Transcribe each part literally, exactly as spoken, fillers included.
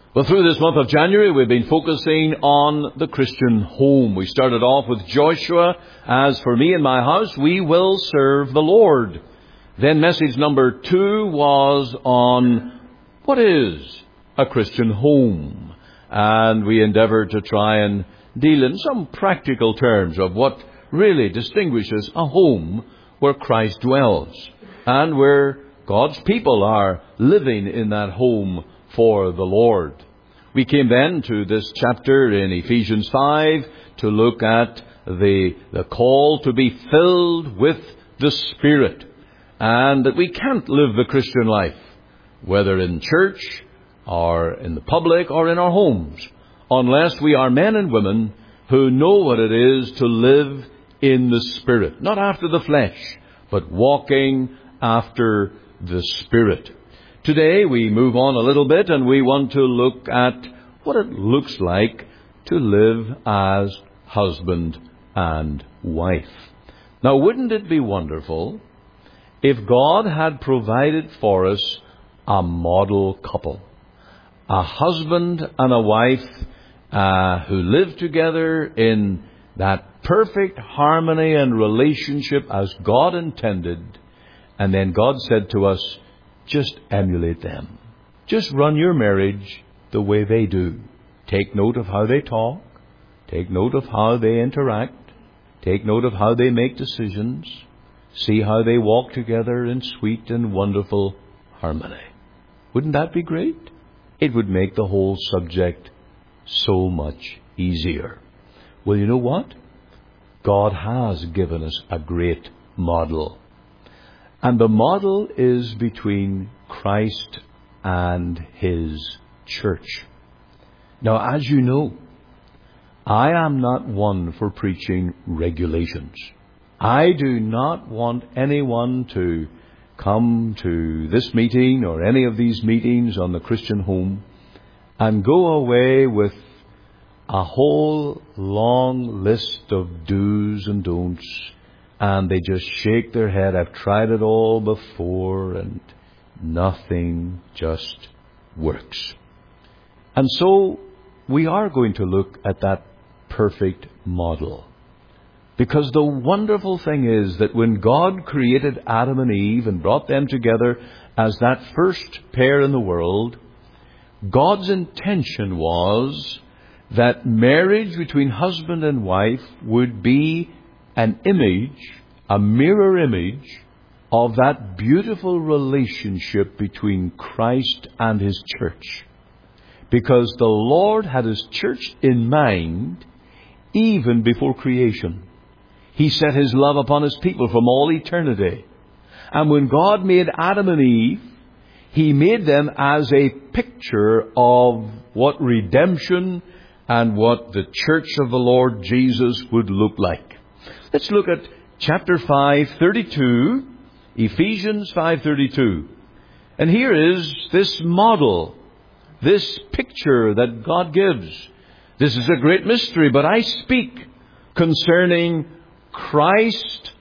Well, through this month of January, we've been focusing on the Christian home. We started off with Joshua, as for me and my house, we will serve the Lord. Then message number two was on what is a Christian home. And we endeavored to try and deal in some practical terms of what really distinguishes a home where Christ dwells and where God's people are living in that home for the Lord. We came then to this chapter in Ephesians five to look at the, the call to be filled with the Spirit, and that we can't live the Christian life, whether in church or in the public or in our homes, unless we are men and women who know what it is to live in the Spirit, not after the flesh, but walking after the Spirit. Today we move on a little bit and we want to look at what it looks like to live as husband and wife. Now, wouldn't it be wonderful if God had provided for us a model couple, a husband and a wife uh, who live together in that perfect harmony and relationship as God intended, and then God said to us, just emulate them. Just run your marriage the way they do. Take note of how they talk. Take note of how they interact. Take note of how they make decisions. See how they walk together in sweet and wonderful harmony. Wouldn't that be great? It would make the whole subject so much easier. Well, you know what? God has given us a great model. And the model is between Christ and His church. Now, as you know, I am not one for preaching regulations. I do not want anyone to come to this meeting or any of these meetings on the Christian home and go away with a whole long list of do's and don'ts, and they just shake their head. I've tried it all before and nothing just works. And so we are going to look at that perfect model. Because the wonderful thing is that when God created Adam and Eve and brought them together as that first pair in the world, God's intention was that marriage between husband and wife would be an image, a mirror image of that beautiful relationship between Christ and His church. Because the Lord had His church in mind even before creation. He set His love upon His people from all eternity. And when God made Adam and Eve, He made them as a picture of what redemption and what the church of the Lord Jesus would look like. Let's look at chapter five, thirty-two, Ephesians five thirty-two. And here is this model, this picture that God gives. This is a great mystery, but I speak concerning Christ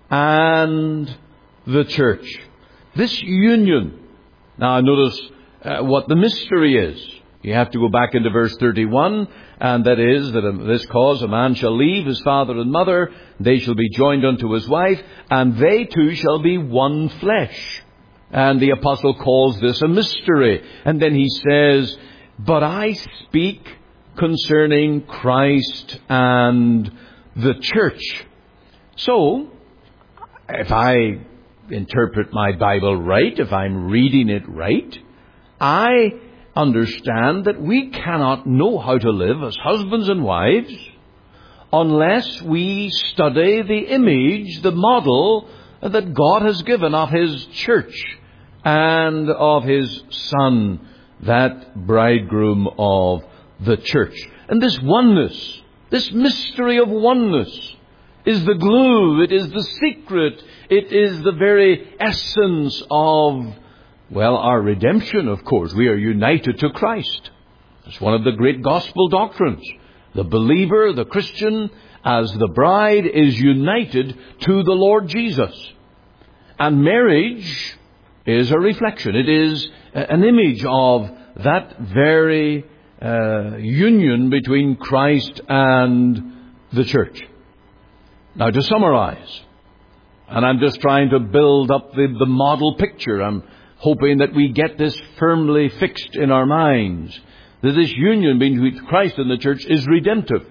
and the church. This union. Now notice uh, what the mystery is. You have to go back into verse thirty-one, and that is that of this cause a man shall leave his father and mother, they shall be joined unto his wife, and they two shall be one flesh. And the apostle calls this a mystery. And then he says, but I speak concerning Christ and the church. So, if I interpret my Bible right, if I'm reading it right, I understand that we cannot know how to live as husbands and wives unless we study the image, the model that God has given of His church and of His Son, that bridegroom of the church. And this oneness, this mystery of oneness, is the glue, it is the secret, it is the very essence of, well, our redemption, of course. We are united to Christ. It's one of the great gospel doctrines. The believer, the Christian, as the bride, is united to the Lord Jesus. And marriage is a reflection. It is an image of that very uh, union between Christ and the church. Now, to summarize, and I'm just trying to build up the, the model picture. I'm hoping that we get this firmly fixed in our minds, that this union between Christ and the church is redemptive.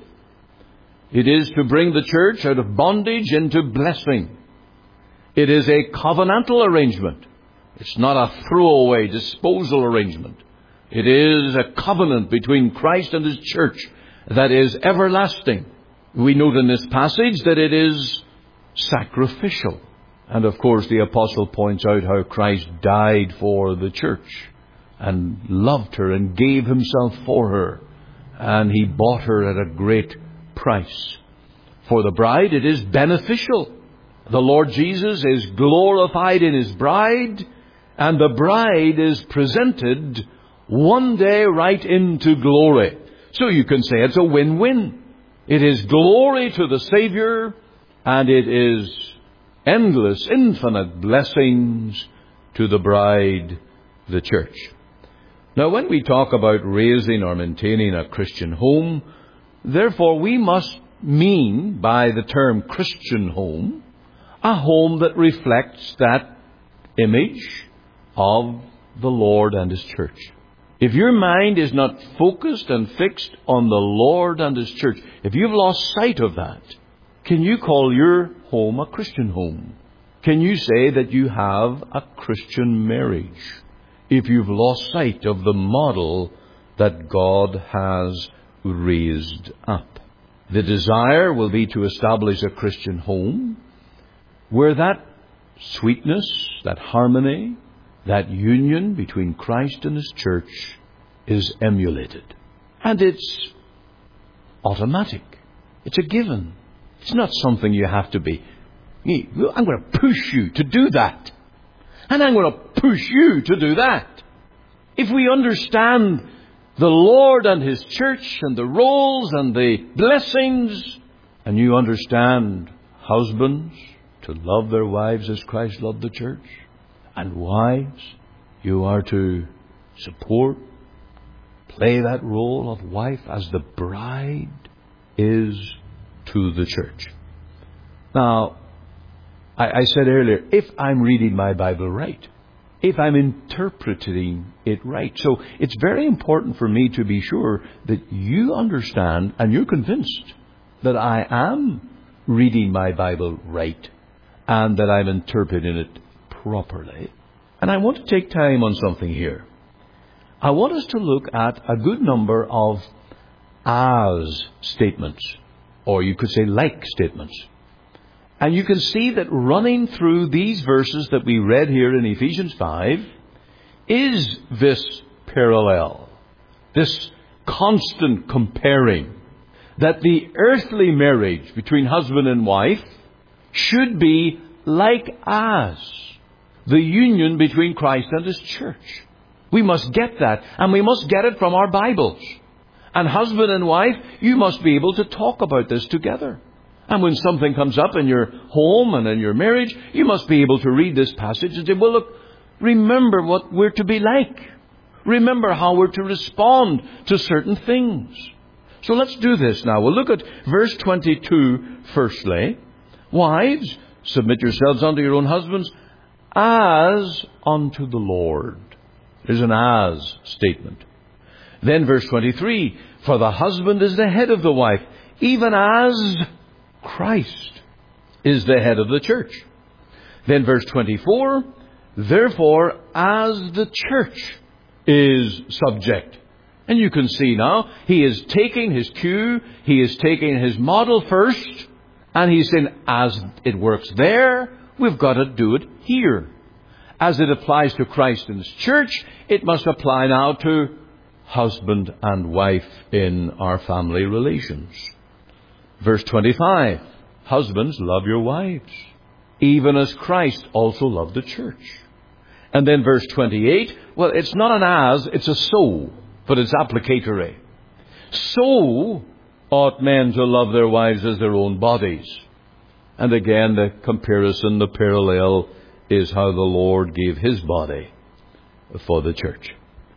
It is to bring the church out of bondage into blessing. It is a covenantal arrangement. It's not a throwaway disposal arrangement. It is a covenant between Christ and His church that is everlasting. We note in this passage that it is sacrificial. And of course the apostle points out how Christ died for the church and loved her and gave Himself for her. And He bought her at a great price. For the bride it is beneficial. The Lord Jesus is glorified in His bride, and the bride is presented one day right into glory. So you can say it's a win-win. It is glory to the Savior, and it is endless, infinite blessings to the bride, the church. Now, when we talk about raising or maintaining a Christian home, therefore we must mean by the term Christian home, a home that reflects that image of the Lord and His church. If your mind is not focused and fixed on the Lord and His church, if you've lost sight of that, can you call your home a Christian home? Can you say that you have a Christian marriage if you've lost sight of the model that God has raised up? The desire will be to establish a Christian home where that sweetness, that harmony, that union between Christ and His church is emulated. And it's automatic. It's a given. It's not something you have to be, I'm going to push you to do that. And I'm going to push you to do that. If we understand the Lord and His church and the roles and the blessings, and you understand husbands to love their wives as Christ loved the church, and wives, you are to support, play that role of wife as the bride is to the church. Now, I, I said earlier, if I'm reading my Bible right, if I'm interpreting it right. So it's very important for me to be sure that you understand and you're convinced that I am reading my Bible right and that I'm interpreting it properly. And I want to take time on something here. I want us to look at a good number of as statements, or you could say like statements. And you can see that running through these verses that we read here in Ephesians five is this parallel, this constant comparing, that the earthly marriage between husband and wife should be like as the union between Christ and His church. We must get that, and we must get it from our Bibles. And husband and wife, you must be able to talk about this together. And when something comes up in your home and in your marriage, you must be able to read this passage and say, well, look, remember what we're to be like. Remember how we're to respond to certain things. So let's do this now. We'll look at verse twenty-two firstly. Wives, submit yourselves unto your own husbands as unto the Lord. There's an as statement. Then verse twenty-three, for the husband is the head of the wife, even as Christ is the head of the church. Then verse twenty-four, therefore as the church is subject. And you can see now, he is taking his cue, he is taking his model first, and he's saying, as it works there, we've got to do it here. As it applies to Christ and His church, it must apply now to husband and wife in our family relations. Verse twenty-five, husbands, love your wives, even as Christ also loved the church. And then verse twenty-eight, well, it's not an as, it's a so, but it's applicatory. So ought men to love their wives as their own bodies. And again, the comparison, the parallel, is how the Lord gave His body for the church.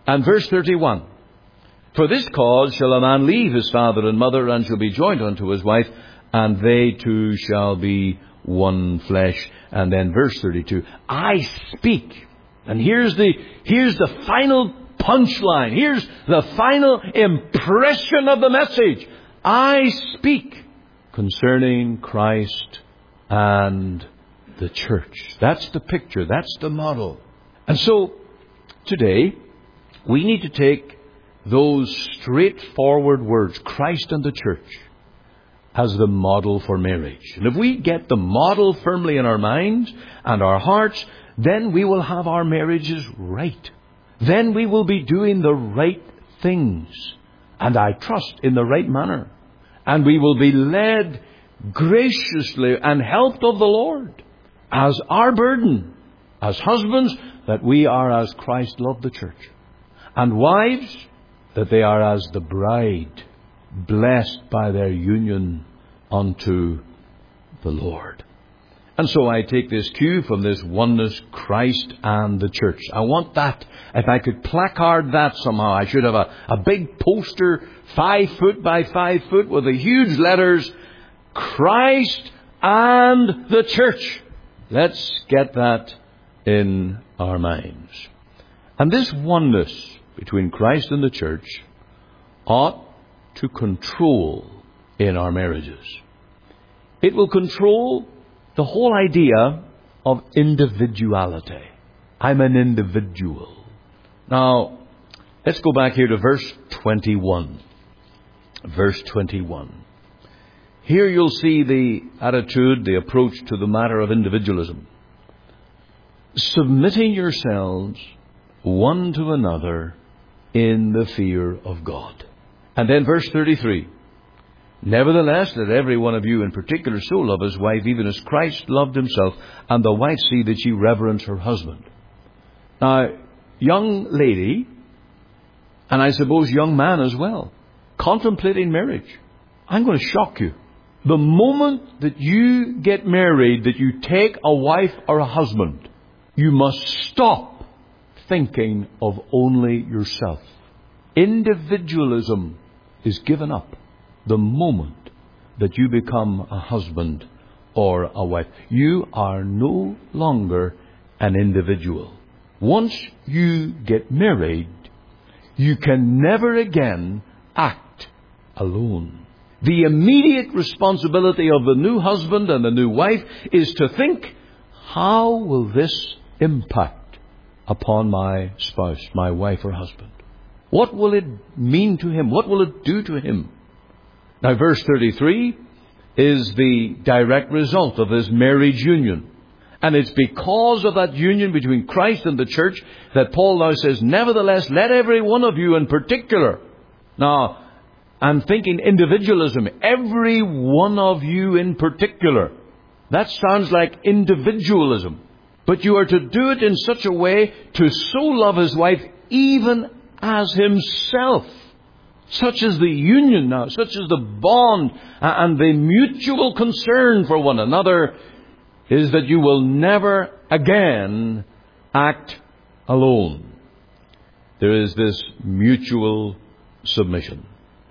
And verse thirty-one. For this cause shall a man leave his father and mother, and shall be joined unto his wife, and they two shall be one flesh. And then verse thirty-two. I speak. And here's the, here's the final punchline. Here's the final impression of the message. I speak concerning Christ and the church. That's the picture. That's the model. And so, today, we need to take those straightforward words, Christ and the church, as the model for marriage. And if we get the model firmly in our minds and our hearts, then we will have our marriages right. Then we will be doing the right things, and I trust in the right manner. And we will be led graciously and helped of the Lord as our burden, as husbands, that we are as Christ loved the church. And wives, that they are as the bride, blessed by their union unto the Lord. And so I take this cue from this oneness, Christ and the church. I want that. If I could placard that somehow, I should have a, a big poster, five foot by five foot, with the huge letters, Christ and the church. Let's get that in our minds. And this oneness between Christ and the church ought to control in our marriages. It will control the whole idea of individuality. I'm an individual. Now, let's go back here to verse twenty-one. Verse twenty-one. Here you'll see the attitude, the approach to the matter of individualism. Submitting yourselves one to another in the fear of God. And then verse thirty-three. Nevertheless, let every one of you in particular so love his wife, even as Christ loved himself, and the wife see that she reverence her husband. Now, young lady, and I suppose young man as well, contemplating marriage, I'm going to shock you. The moment that you get married, that you take a wife or a husband, you must stop thinking of only yourself. Individualism is given up the moment that you become a husband or a wife. You are no longer an individual. Once you get married, you can never again act alone. The immediate responsibility of the new husband and the new wife is to think, how will this impact upon my spouse, my wife or husband? What will it mean to him? What will it do to him? Now, verse thirty-three is the direct result of this marriage union. And it's because of that union between Christ and the church that Paul now says, nevertheless, let every one of you in particular. Now, I'm thinking individualism. Every one of you in particular. That sounds like individualism. But you are to do it in such a way to so love his wife even as himself. Such is the union now, such is the bond and the mutual concern for one another, is that you will never again act alone. There is this mutual submission.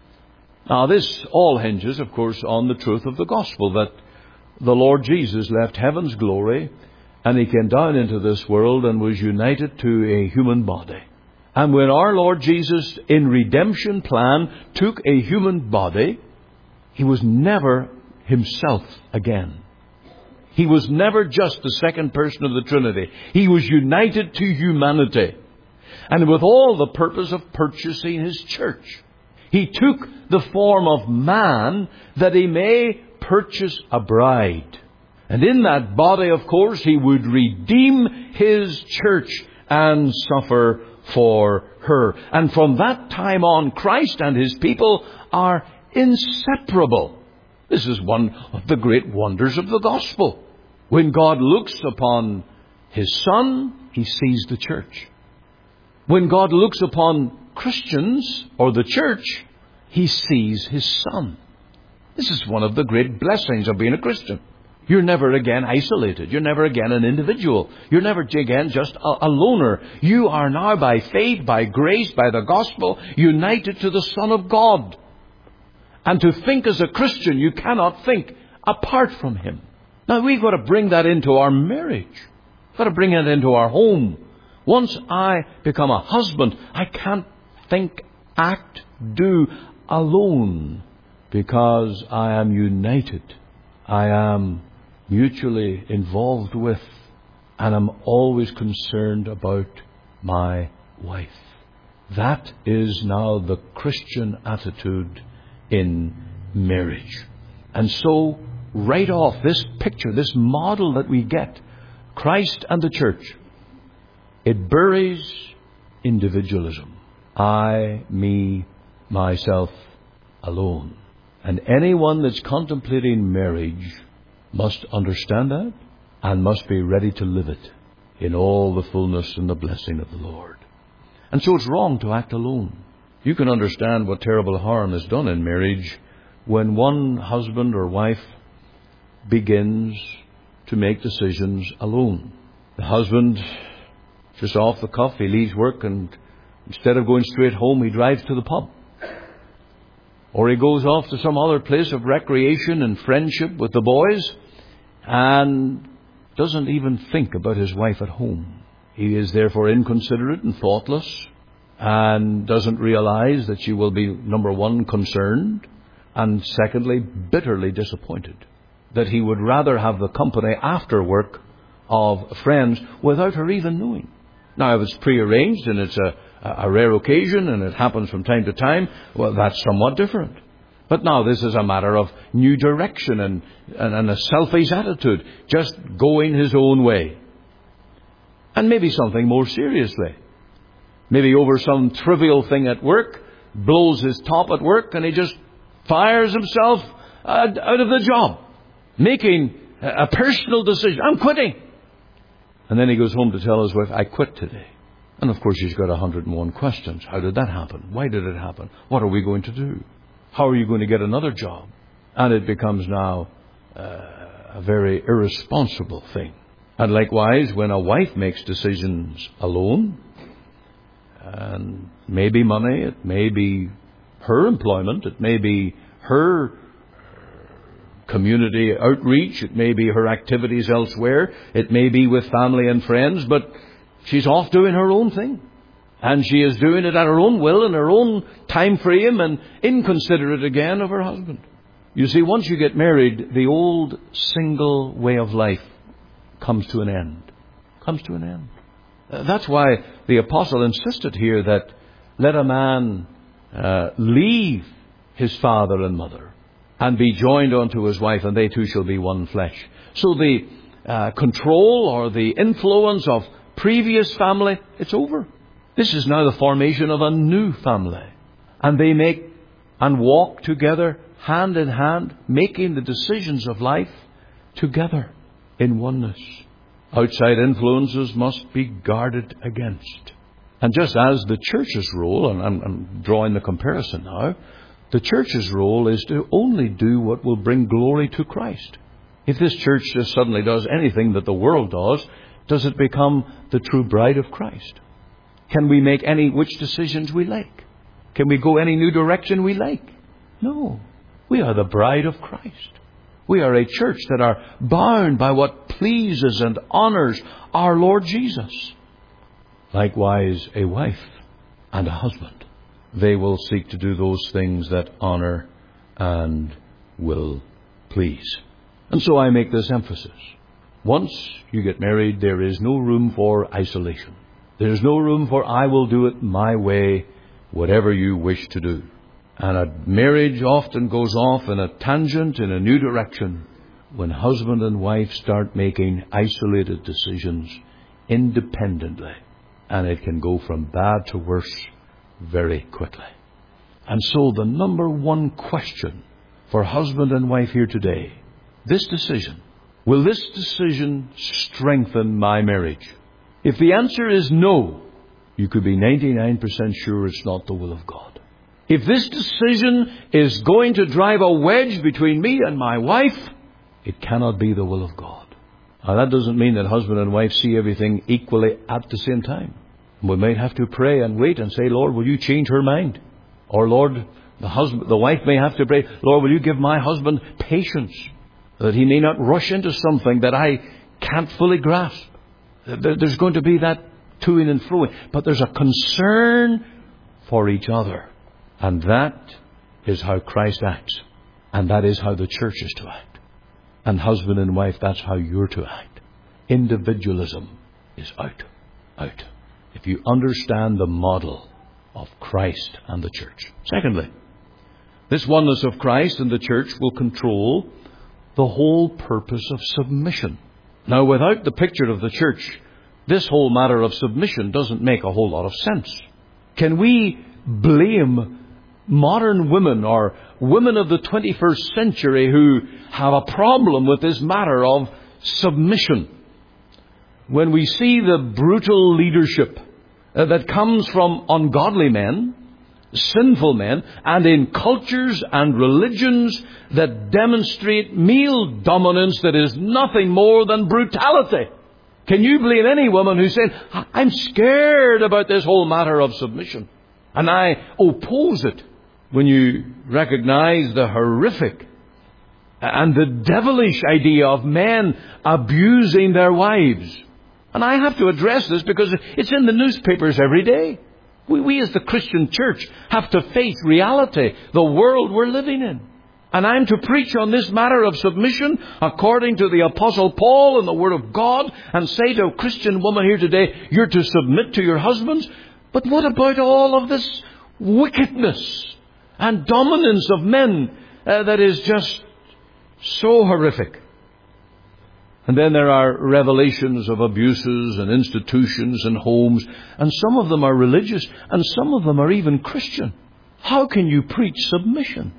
Now, this all hinges, of course, on the truth of the gospel, that the Lord Jesus left heaven's glory and he came down into this world and was united to a human body. And when our Lord Jesus, in redemption plan, took a human body, he was never himself again. He was never just the second person of the Trinity. He was united to humanity. And with all the purpose of purchasing his church. He took the form of man that he may purchase a bride. And in that body, of course, he would redeem his church and suffer for her. And from that time on, Christ and his people are inseparable. This is one of the great wonders of the gospel. When God looks upon his Son, he sees the church. When God looks upon Christians or the church, he sees his Son. This is one of the great blessings of being a Christian. You're never again isolated. You're never again an individual. You're never again just a, a loner. You are now by faith, by grace, by the gospel, united to the Son of God. And to think as a Christian, you cannot think apart from Him. Now we've got to bring that into our marriage. We've got to bring it into our home. Once I become a husband, I can't think, act, do alone, because I am united. I am mutually involved with, and I'm always concerned about my wife. That is now the Christian attitude in marriage. And so, right off, this picture, this model that we get, Christ and the church, it buries individualism. I, me, myself, alone. And anyone that's contemplating marriage must understand that and must be ready to live it in all the fullness and the blessing of the Lord. And so it's wrong to act alone. You can understand what terrible harm is done in marriage when one husband or wife begins to make decisions alone. The husband, just off the cuff, he leaves work and instead of going straight home, he drives to the pub. Or he goes off to some other place of recreation and friendship with the boys and doesn't even think about his wife at home. He is therefore inconsiderate and thoughtless and doesn't realize that she will be, number one, concerned, and secondly, bitterly disappointed. That he would rather have the company after work of friends without her even knowing. Now, if it's prearranged and it's a, a rare occasion and it happens from time to time, well, that's somewhat different. But now this is a matter of new direction and, and, and a selfish attitude, just going his own way. And maybe something more seriously. Maybe over some trivial thing at work, blows his top at work, and he just fires himself out of the job, making a personal decision. I'm quitting. And then he goes home to tell his wife, I quit today. And of course she's got one hundred and one questions. How did that happen? Why did it happen? What are we going to do? How are you going to get another job? And it becomes now uh, a very irresponsible thing. And likewise, when a wife makes decisions alone, and maybe money, it may be her employment, it may be her community outreach, it may be her activities elsewhere, it may be with family and friends, but she's off doing her own thing. And she is doing it at her own will and her own time frame and inconsiderate again of her husband. You see, once you get married, the old single way of life comes to an end. Comes to an end. That's why the apostle insisted here that let a man uh, leave his father and mother and be joined unto his wife, and they two shall be one flesh. So the uh, control or the influence of previous family, it's over. This is now the formation of a new family. And they make and walk together hand in hand, making the decisions of life together in oneness. Outside influences must be guarded against. And just as the church's role, and I'm, I'm drawing the comparison now, the church's role is to only do what will bring glory to Christ. If this church just suddenly does anything that the world does, does it become the true bride of Christ? Can we make any which decisions we like? Can we go any new direction we like? No. We are the bride of Christ. We are a church that are bound by what pleases and honors our Lord Jesus. Likewise, a wife and a husband. They will seek to do those things that honor and will please. And so I make this emphasis. Once you get married, there is no room for isolation. There is no room for I will do it my way, whatever you wish to do. And a marriage often goes off in a tangent, in a new direction, when husband and wife start making isolated decisions independently. And it can go from bad to worse very quickly. And so the number one question for husband and wife here today, this decision, will this decision strengthen my marriage? If the answer is no, you could be ninety-nine percent sure it's not the will of God. If this decision is going to drive a wedge between me and my wife, It cannot be the will of God. Now, that doesn't mean that husband and wife see everything equally at the same time. We might have to pray and wait and say, Lord, will you change her mind? Or, Lord, the husband, the wife may have to pray, Lord, will you give my husband patience, that he may not rush into something that I can't fully grasp. There's going to be that toing and froing. But there's a concern for each other. And that is how Christ acts. And that is how the church is to act. And husband and wife, that's how you're to act. Individualism is out. Out. If you understand the model of Christ and the church. Secondly, this oneness of Christ and the church will control the whole purpose of submission. Now, without the picture of the church, this whole matter of submission doesn't make a whole lot of sense. Can we blame modern women or women of the twenty-first century who have a problem with this matter of submission? When we see the brutal leadership uh, that comes from ungodly men, sinful men, and in cultures and religions that demonstrate male dominance that is nothing more than brutality. Can you blame any woman who's saying, I'm scared about this whole matter of submission, and I oppose it, when you recognize the horrific and the devilish idea of men abusing their wives? And I have to address this because it's in the newspapers every day. We, we as the Christian church have to face reality, the world we're living in. And I'm to preach on this matter of submission according to the Apostle Paul and the Word of God, and say to a Christian woman here today, you're to submit to your husbands. But what about all of this wickedness and dominance of men uh, that is just so horrific? And then there are revelations of abuses and institutions and homes, and some of them are religious, and some of them are even Christian. How can you preach submission?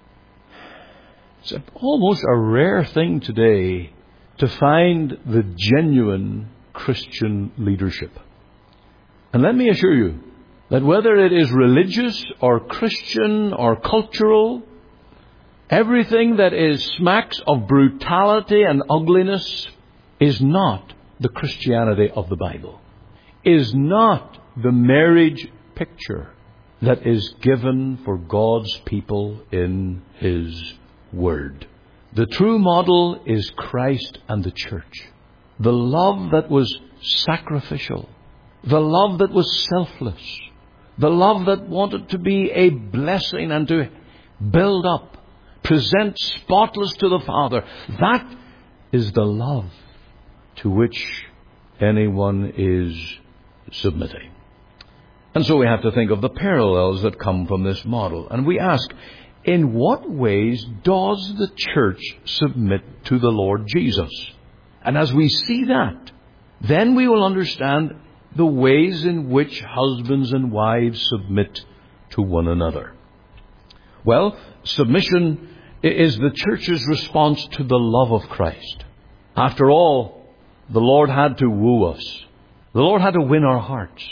It's almost a rare thing today to find the genuine Christian leadership. And let me assure you that whether it is religious or Christian or cultural, everything that is smacks of brutality and ugliness is not the Christianity of the Bible, is not the marriage picture that is given for God's people in His Word. The true model is Christ and the church. The love that was sacrificial, the love that was selfless, the love that wanted to be a blessing and to build up, present spotless to the Father. That is the love to which anyone is submitting. And so we have to think of the parallels that come from this model. And we ask, in what ways does the church submit to the Lord Jesus? And as we see that, then we will understand the ways in which husbands and wives submit to one another. Well, submission is the church's response to the love of Christ. After all, the Lord had to woo us. The Lord had to win our hearts.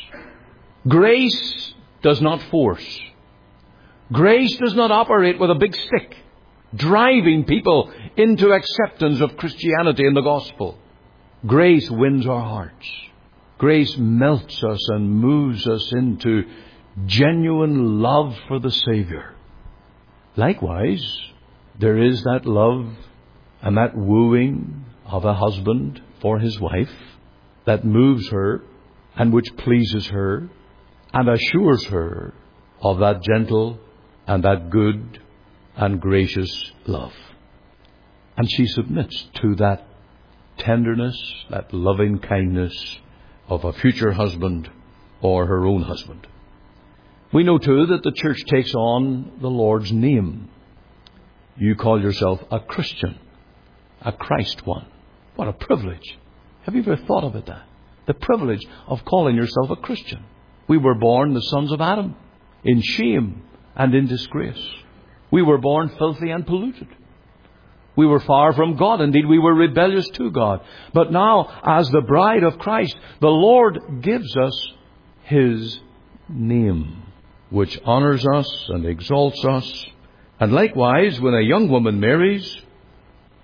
Grace does not force. Grace does not operate with a big stick, driving people into acceptance of Christianity and the gospel. Grace wins our hearts. Grace melts us and moves us into genuine love for the Savior. Likewise, there is that love and that wooing of a husband for his wife that moves her and which pleases her and assures her of that gentle and that good and gracious love. And she submits to that tenderness, that loving kindness of a future husband or her own husband. We know too that the church takes on the Lord's name. You call yourself a Christian, a Christ one. What a privilege. Have you ever thought about that? The privilege of calling yourself a Christian. We were born the sons of Adam in shame and in disgrace. We were born filthy and polluted. We were far from God. Indeed, we were rebellious to God. But now, as the bride of Christ, the Lord gives us His name, which honors us and exalts us. And likewise, when a young woman marries,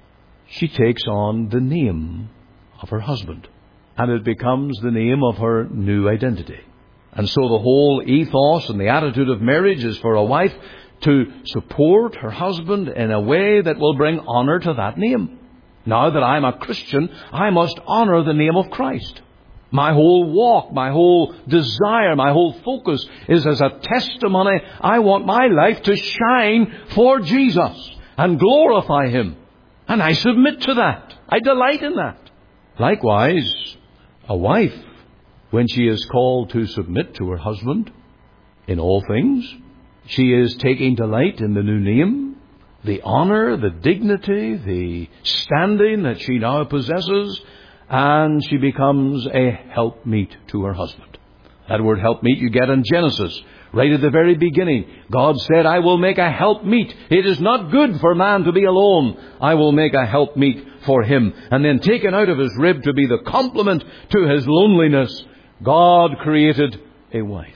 she takes on the name of her husband. And it becomes the name of her new identity. And so the whole ethos and the attitude of marriage is for a wife to support her husband in a way that will bring honor to that name. Now that I'm a Christian, I must honor the name of Christ. My whole walk, my whole desire, my whole focus is as a testimony. I want my life to shine for Jesus and glorify Him. And I submit to that. I delight in that. Likewise, a wife, when she is called to submit to her husband in all things, she is taking delight in the new name, the honor, the dignity, the standing that she now possesses, and she becomes a helpmeet to her husband. That word helpmeet you get in Genesis. Right at the very beginning, God said, I will make a helpmeet. It is not good for man to be alone. I will make a helpmeet for him. And then taken out of his rib to be the complement to his loneliness, God created a wife.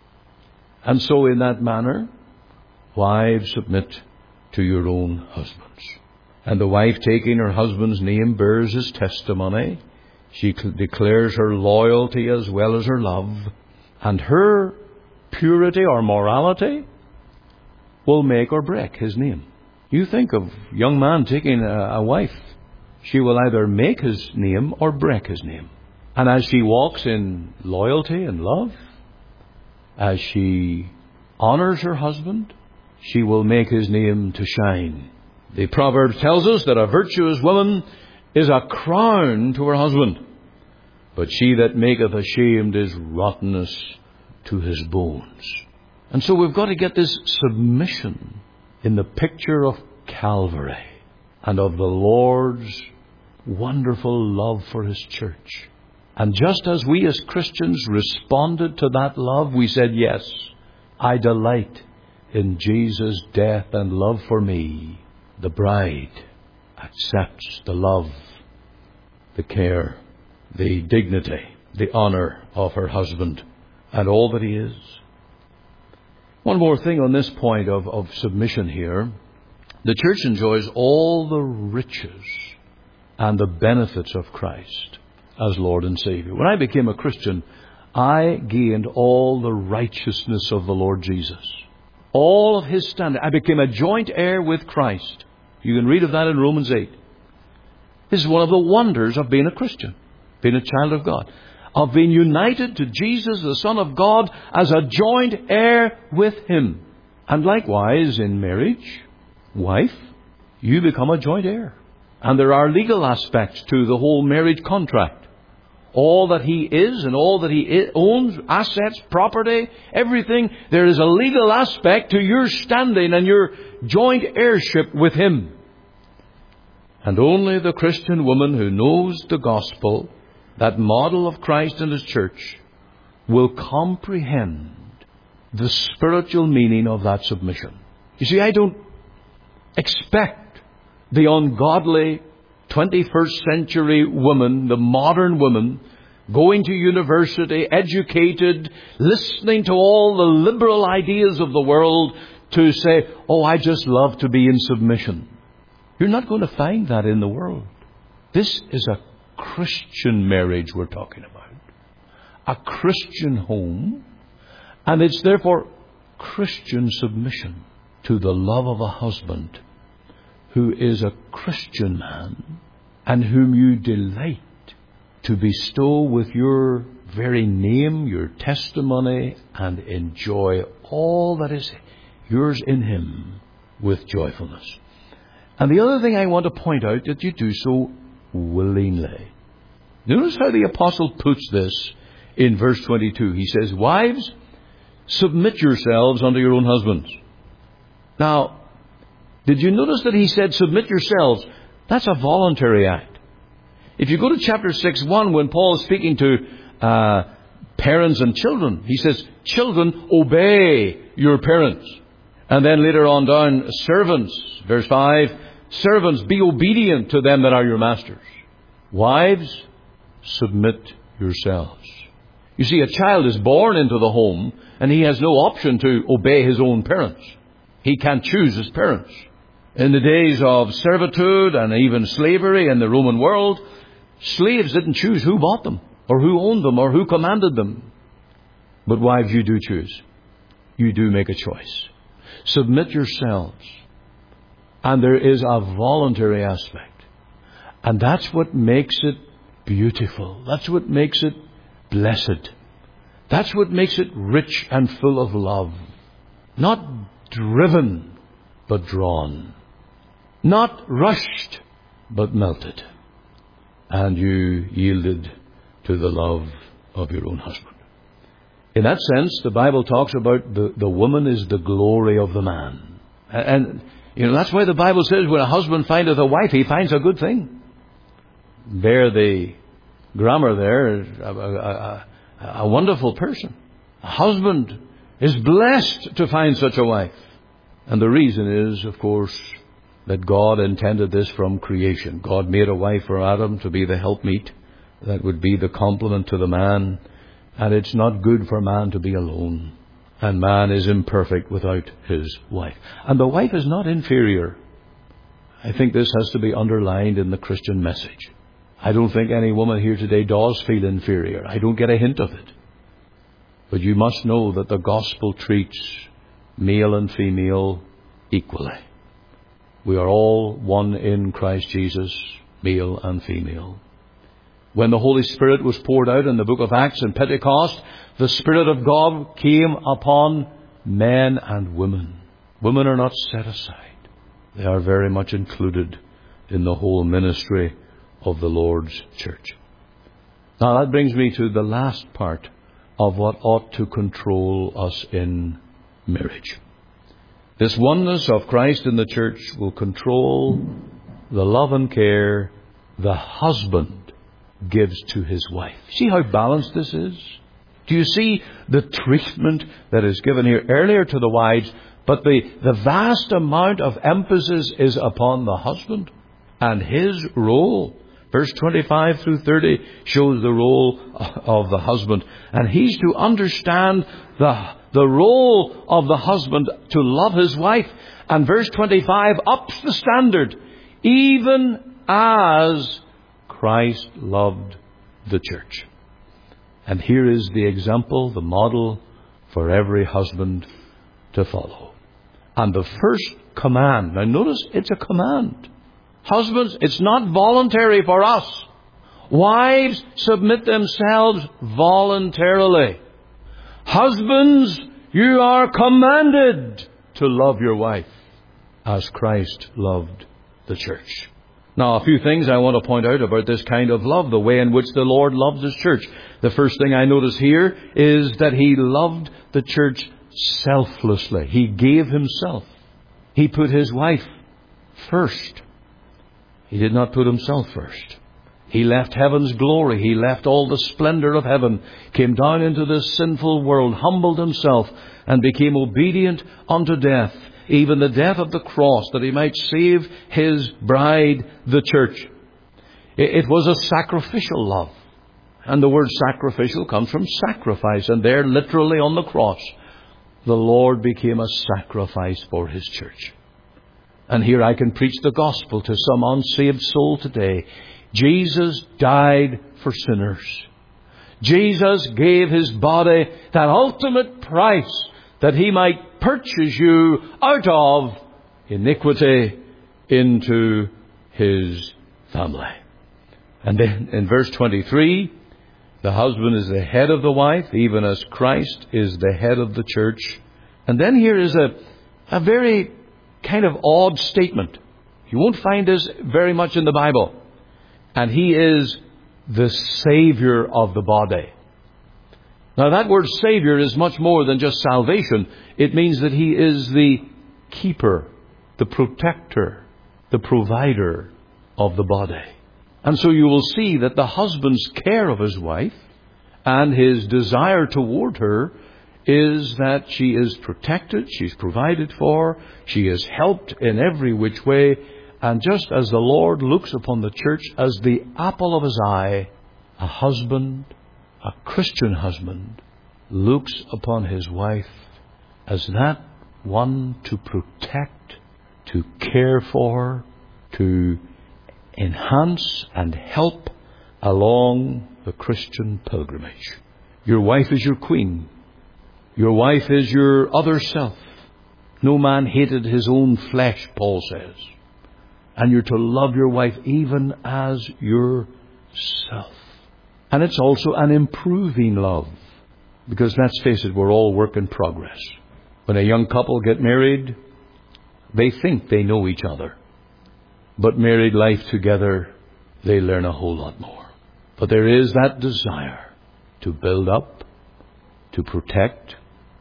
And so in that manner, wives, submit to your own husbands. And the wife, taking her husband's name, bears his testimony. She declares her loyalty as well as her love. And her purity or morality will make or break his name. You think of a young man taking a, a wife. She will either make his name or break his name. And as she walks in loyalty and love, as she honors her husband, she will make his name to shine. The proverb tells us that a virtuous woman is a crown to her husband, but she that maketh ashamed is rottenness to his bones. And so we've got to get this submission in the picture of Calvary and of the Lord's wonderful love for His church. And just as we as Christians responded to that love, we said, yes, I delight in Jesus' death and love for me. The bride accepts the love, the care, the dignity, the honor of her husband and all that he is. One more thing on this point of, of submission here. The church enjoys all the riches and the benefits of Christ as Lord and Savior. When I became a Christian, I gained all the righteousness of the Lord Jesus. All of His standing. I became a joint heir with Christ. You can read of that in Romans eight. This is one of the wonders of being a Christian, being a child of God, of being united to Jesus, the Son of God, as a joint heir with Him. And likewise, in marriage, wife, you become a joint heir. And there are legal aspects to the whole marriage contract. All that he is and all that he owns, assets, property, everything, there is a legal aspect to your standing and your joint heirship with him. And only the Christian woman who knows the gospel, that model of Christ and His church, will comprehend the spiritual meaning of that submission. You see, I don't expect the ungodly twenty-first century woman, the modern woman, going to university, educated, listening to all the liberal ideas of the world, to say, oh, I just love to be in submission. You're not going to find that in the world. This is a Christian marriage we're talking about. A Christian home. And it's therefore Christian submission to the love of a husband who is a Christian man and whom you delight to bestow with your very name, your testimony, and enjoy all that is yours in Him with joyfulness. And the other thing I want to point out, that you do so willingly. Notice how the apostle puts this in verse twenty-two. He says, wives, submit yourselves unto your own husbands. Now, did you notice that he said, submit yourselves? That's a voluntary act. If you go to chapter six, one, when Paul is speaking to uh, parents and children, he says, children, obey your parents. And then later on down, servants, verse five, servants, be obedient to them that are your masters. Wives, submit yourselves. You see, a child is born into the home and he has no option to obey his own parents. He can't choose his parents. In the days of servitude and even slavery in the Roman world, slaves didn't choose who bought them, or who owned them, or who commanded them. But wives, you do choose. You do make a choice. Submit yourselves. And there is a voluntary aspect. And that's what makes it beautiful. That's what makes it blessed. That's what makes it rich and full of love. Not driven, but drawn. Not rushed, but melted. And you yielded to the love of your own husband. In that sense, the Bible talks about the, the woman is the glory of the man. And, and, you know, that's why the Bible says when a husband findeth a wife, he finds a good thing. Bear the grammar there, a, a, a, a wonderful person. A husband is blessed to find such a wife. And the reason is, of course, that God intended this from creation. God made a wife for Adam to be the helpmeet. That would be the complement to the man. And it's not good for man to be alone. And man is imperfect without his wife. And the wife is not inferior. I think this has to be underlined in the Christian message. I don't think any woman here today does feel inferior. I don't get a hint of it. But you must know that the gospel treats male and female equally. We are all one in Christ Jesus, male and female. When the Holy Spirit was poured out in the book of Acts and Pentecost, the Spirit of God came upon men and women. Women are not set aside. They are very much included in the whole ministry of the Lord's church. Now that brings me to the last part of what ought to control us in marriage. This oneness of Christ in the church will control the love and care the husband gives to his wife. See how balanced this is? Do you see the treatment that is given here earlier to the wives, but the, the vast amount of emphasis is upon the husband and his role. Verse twenty-five through thirty shows the role of the husband. And he's to understand the, the role of the husband to love his wife. And verse twenty-five ups the standard, even as Christ loved the church. And here is the example, the model for every husband to follow. And the first command, now notice it's a command. Husbands, it's not voluntary for us. Wives, submit themselves voluntarily. Husbands, you are commanded to love your wife as Christ loved the church. Now, a few things I want to point out about this kind of love, the way in which the Lord loves His church. The first thing I notice here is that He loved the church selflessly. He gave Himself. He put His wife first. He did not put Himself first. He left heaven's glory. He left all the splendor of heaven, came down into this sinful world, humbled Himself, and became obedient unto death, even the death of the cross, that He might save His bride, the church. It was a sacrificial love. And the word sacrificial comes from sacrifice. And there, literally on the cross, the Lord became a sacrifice for His church. And here I can preach the gospel to some unsaved soul today. Jesus died for sinners. Jesus gave His body that ultimate price that He might purchase you out of iniquity into His family. And then in verse twenty-three, the husband is the head of the wife, even as Christ is the head of the church. And then here is a, a very kind of odd statement. You won't find this very much in the Bible. And He is the Savior of the body. Now that word Savior is much more than just salvation. It means that He is the keeper, the protector, the provider of the body. And so you will see that the husband's care of his wife and his desire toward her is that she is protected, she's provided for, she is helped in every which way. And just as the Lord looks upon the church as the apple of His eye, a husband, a Christian husband, looks upon his wife as that one to protect to care for, to enhance and help along the Christian pilgrimage. Your wife is your queen. Your wife is your other self. No man hated his own flesh, Paul says. And you're to love your wife even as yourself. And it's also an improving love. Because let's face it, we're all work in progress. When a young couple get married, they think they know each other. But married life together, they learn a whole lot more. But there is that desire to build up, to protect,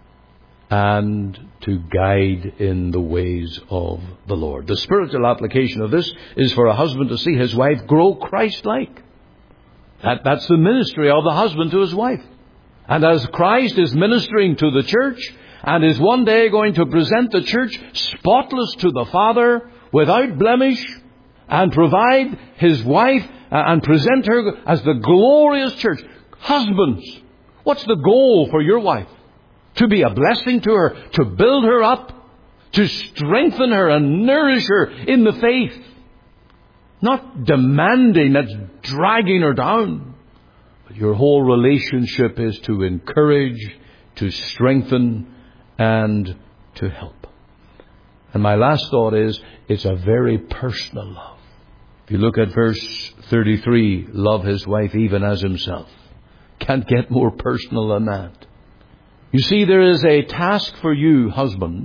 and to guide in the ways of the Lord. The spiritual application of this is for a husband to see his wife grow Christ-like. That, that's the ministry of the husband to his wife. And as Christ is ministering to the church and is one day going to present the church spotless to the Father, without blemish, and provide his wife and present her as the glorious church. Husbands, what's the goal for your wife? To be a blessing to her, to build her up, to strengthen her and nourish her in the faith. Not demanding, that's dragging her down. But your whole relationship is to encourage, to strengthen, and to help. And my last thought is, it's a very personal love. If you look at verse thirty-three, love his wife even as himself. Can't get more personal than that. You see, there is a task for you, husband,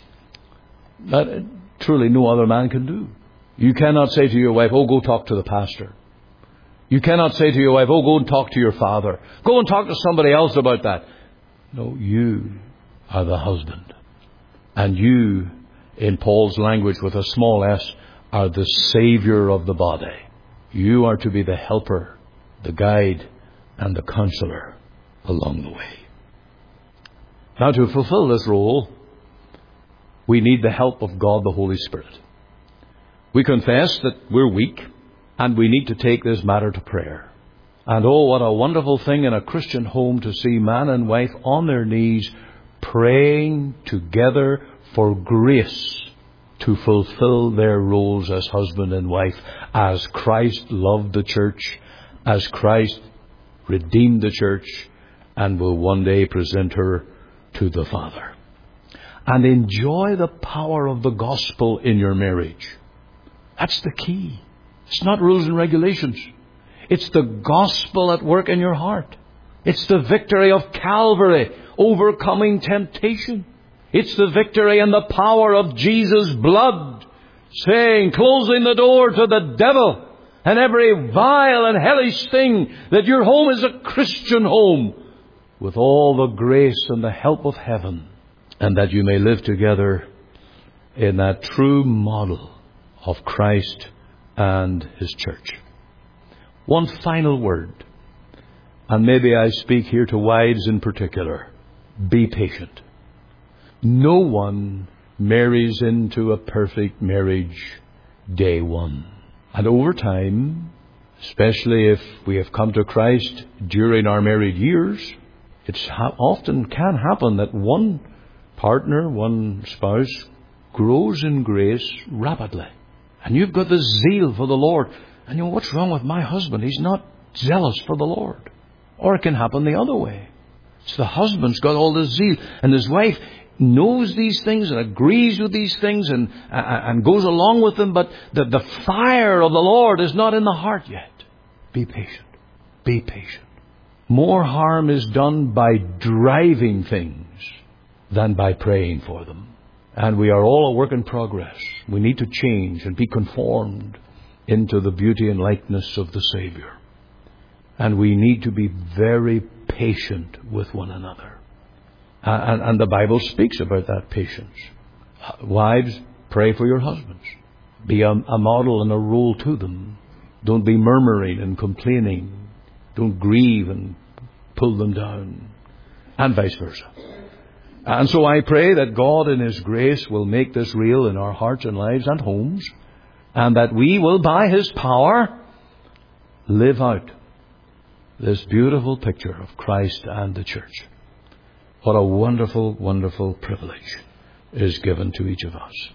that truly no other man can do. You cannot say to your wife, oh, go talk to the pastor. You cannot say to your wife, oh, go and talk to your father. Go and talk to somebody else about that. No, you are the husband. And you, in Paul's language with a small s, are the Savior of the body. You are to be the helper, the guide, and the counselor along the way. Now, to fulfill this role, we need the help of God the Holy Spirit. We confess that we're weak, and we need to take this matter to prayer. And oh, what a wonderful thing in a Christian home to see man and wife on their knees praying together for grace to fulfill their roles as husband and wife, as Christ loved the church, as Christ redeemed the church, and will one day present her to the Father. And enjoy the power of the gospel in your marriage. That's the key. It's not rules and regulations. It's the gospel at work in your heart. It's the victory of Calvary, overcoming temptation. It's the victory and the power of Jesus' blood, saying, closing the door to the devil and every vile and hellish thing, that your home is a Christian home with all the grace and the help of heaven, and that you may live together in that true model of Christ and his church. One final word, and maybe I speak here to wives in particular. Be patient. No one marries into a perfect marriage day one. And over time, especially if we have come to Christ during our married years, it ha- often can happen that one partner, one spouse, grows in grace rapidly. And you've got the zeal for the Lord. And you know, what's wrong with my husband? He's not zealous for the Lord. Or it can happen the other way. It's the husband's got all the zeal, and his wife knows these things and agrees with these things and, and goes along with them, but the, the fire of the Lord is not in the heart yet. Be patient. Be patient. More harm is done by driving things than by praying for them. And we are all a work in progress. We need to change and be conformed into the beauty and likeness of the Savior. And we need to be very patient with one another. And, and the Bible speaks about that patience. Wives, pray for your husbands. Be a, a model and a role to them. Don't be murmuring and complaining. Don't grieve and pull them down. And vice versa. And so I pray that God in His grace will make this real in our hearts and lives and homes, and that we will, by His power, live out this beautiful picture of Christ and the church. What a wonderful, wonderful privilege is given to each of us.